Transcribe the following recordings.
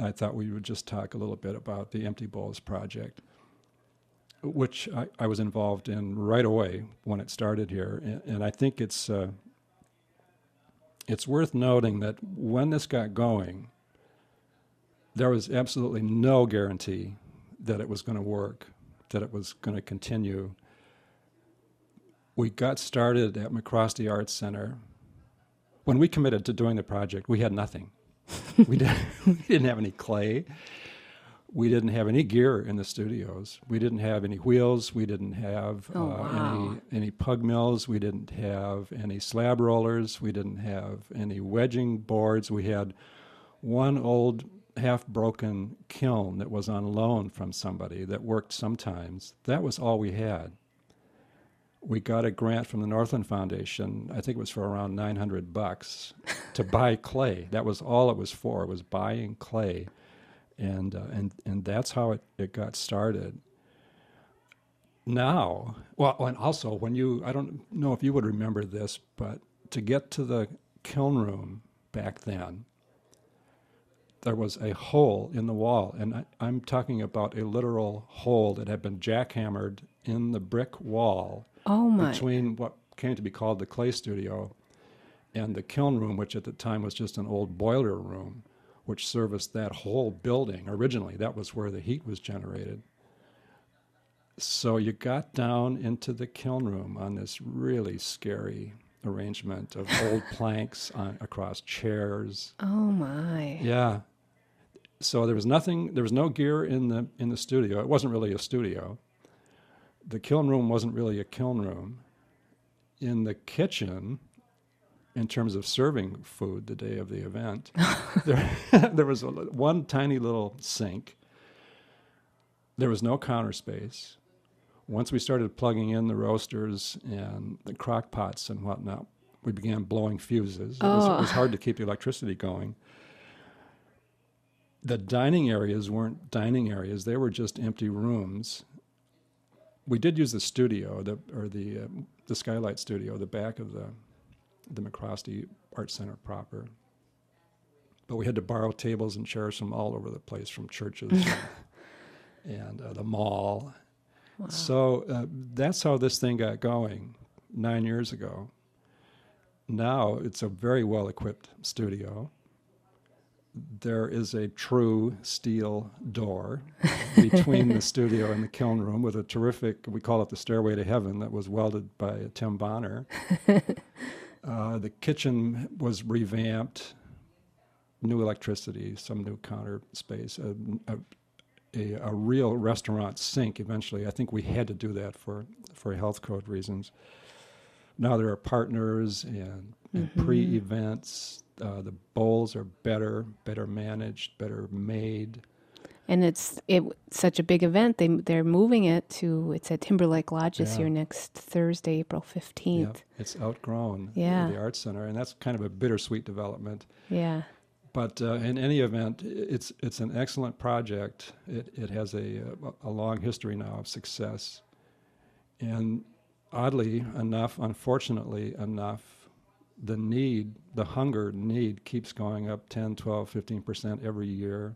I thought we would just talk a little bit about the Empty Bowls project, which I was involved in right away when it started here. And I think it's worth noting that when this got going, there was absolutely no guarantee that it was going to work, that it was going to continue. We got started at McCrosty Arts Center. When we committed to doing the project, we had nothing. We didn't have any clay. We didn't have any gear in the studios. We didn't have any wheels. We didn't have any pug mills. We didn't have any slab rollers. We didn't have any wedging boards. We had one old half-broken kiln that was on loan from somebody that worked sometimes. That was all we had. We got a grant from the Northland Foundation. I think it was for around $900 to buy clay. That was all it was for. It was buying clay, and that's how it got started. Now, well, and also I don't know if you would remember this, but to get to the kiln room back then, there was a hole in the wall, and I'm talking about a literal hole that had been jackhammered in the brick wall. Oh my. Between what came to be called the clay studio and the kiln room, which at the time was just an old boiler room, which serviced that whole building. Originally, that was where the heat was generated. So you got down into the kiln room on this really scary arrangement of old planks across chairs. Oh my. Yeah. So there was no gear in the studio. It wasn't really a studio. The kiln room wasn't really a kiln room. In the kitchen, in terms of serving food the day of the event, there was one tiny little sink. There was no counter space. Once we started plugging in the roasters and the crock pots and whatnot, we began blowing fuses. It was hard to keep the electricity going. The dining areas weren't dining areas. They were just empty rooms. We did use the studio, the Skylight Studio, the back of the McCrosty Art Center proper. But we had to borrow tables and chairs from all over the place, from churches and the mall. Wow. So that's how this thing got going 9 years ago. Now it's a very well-equipped studio. There is a true steel door between the studio and the kiln room with a terrific, we call it the Stairway to Heaven, that was welded by Tim Bonner. The kitchen was revamped, new electricity, some new counter space, a real restaurant sink eventually. I think we had to do that for health code reasons. Now there are partners and pre-events. The bowls are better managed, better made. And it's such a big event. They're moving it's at Timberlake Lodge this year, next Thursday, April 15th. Yeah, it's outgrown the Art Center, and that's kind of a bittersweet development. Yeah. But in any event, it's an excellent project. It has a long history now of success. And oddly enough, unfortunately enough, the hunger need keeps going up 10, 12, 15% every year.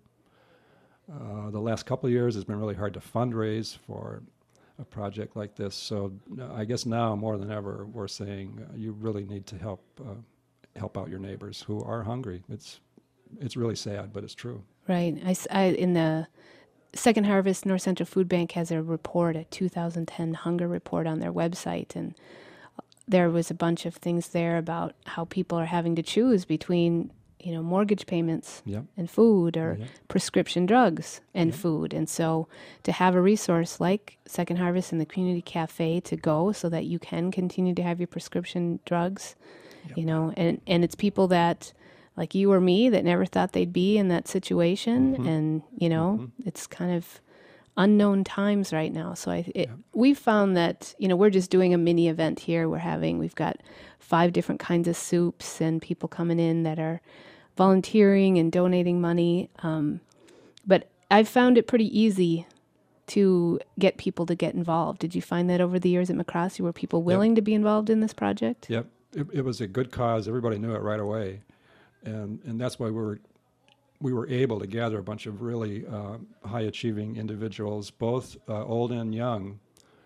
The last couple of years has been really hard to fundraise for a project like this. So I guess now more than ever, we're saying you really need to help out your neighbors who are hungry. It's really sad, but it's true. Right. In the Second Harvest, North Central Food Bank has a report, a 2010 hunger report on their website, and there was a bunch of things there about how people are having to choose between, mortgage payments and food, or prescription drugs and food. And so to have a resource like Second Harvest and the Community Cafe to go so that you can continue to have your prescription drugs, and it's people that, like you or me, that never thought they'd be in that situation. And, it's kind of unknown times right now. So we've found that, we're just doing a mini event here. We've got 5 different kinds of soups and people coming in that are volunteering and donating money. But I've found it pretty easy to get people to get involved. Did you find that over the years at McCrosty? Were people willing to be involved in this project? Yep. It was a good cause. Everybody knew it right away. And that's why we're we were able to gather a bunch of really high-achieving individuals, both old and young.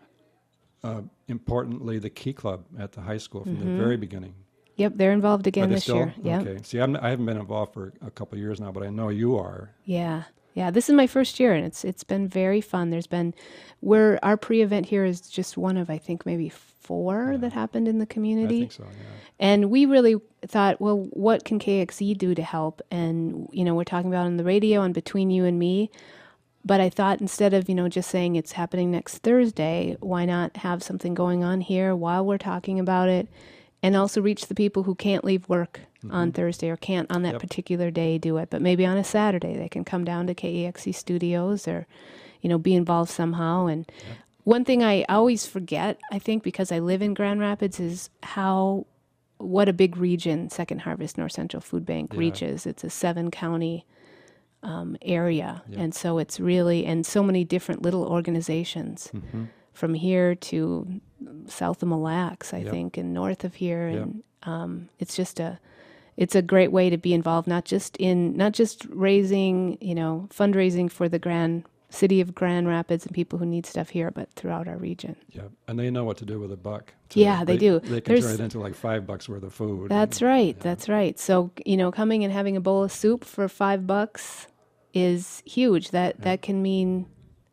Importantly, the Key Club at the high school from the very beginning. Yep, they're involved Are again they this still? year. Yep. Okay. See, I haven't been involved for a couple of years now, but I know you are. Yeah. Yeah, this is my first year, and it's been very fun. Our pre-event here is just one of, I think, maybe 4 that happened in the community. I think so, yeah. And we really thought, well, what can KXE do to help? And, we're talking about on the radio and between you and me. But I thought instead of, just saying it's happening next Thursday, why not have something going on here while we're talking about it, and also reach the people who can't leave work on Thursday or can't on that particular day do it. But maybe on a Saturday they can come down to KEXE Studios or, be involved somehow. And one thing I always forget, I think, because I live in Grand Rapids, is what a big region Second Harvest North Central Food Bank reaches. It's a 7-county area. And so it's really, and so many different little organizations from here to south of Mille Lacs, I think, and north of here. And it's a great way to be involved, not just raising, fundraising for the city of Grand Rapids and people who need stuff here, but throughout our region. Yeah, and they know what to do with a buck. Yeah, they do. They can turn it into like $5 worth of food. That's right. Yeah. That's right. So, coming and having a bowl of soup for $5 is huge. That can mean,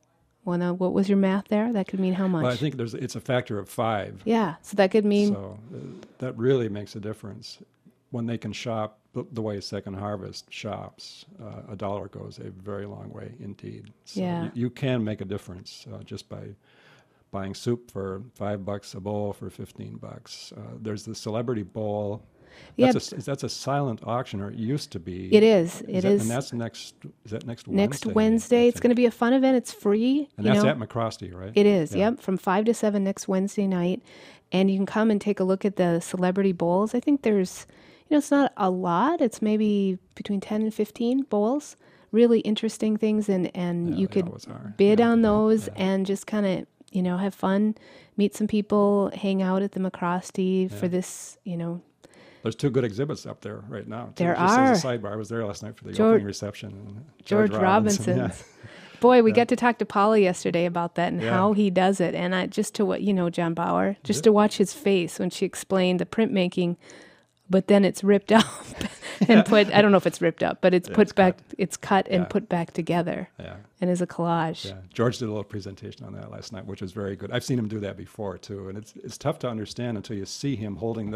what was your math there? That could mean how much? Well, I think it's a factor of 5. Yeah, so that could mean. So that really makes a difference. When they can shop the way Second Harvest shops, $1 goes a very long way indeed. So you can make a difference just by buying soup for $5 a bowl for $15. There's the Celebrity Bowl. That's a silent auction, or it used to be. It is. It is. And that's next Wednesday? Next Wednesday. It's going to be a fun event. It's free. And that's at McCrosty, right? It is, yep, from 5 to 7 next Wednesday night. And you can come and take a look at the Celebrity Bowls. I think there's, it's not a lot. It's maybe between 10 and 15 bowls. Really interesting things. And you could bid on those and just kind of, have fun, meet some people, hang out at the McCrosty for this, There's 2 good exhibits up there right now. There just are. As a sidebar, I was there last night for the opening reception. George Robinson. Yeah. Boy, we got to talk to Polly yesterday about that and how he does it. And just to what, John Bauer, just to watch his face when she explained the printmaking, but then it's ripped up and put, I don't know if it's ripped up, but it's put back, it's cut and put back together and as a collage. Yeah, George did a little presentation on that last night, which was very good. I've seen him do that before too. And it's tough to understand until you see him holding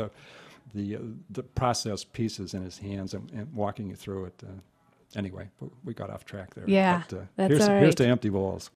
the process pieces in his hands and walking you through it. Anyway, we got off track there. Yeah, but, that's all right. Here's to empty bowls.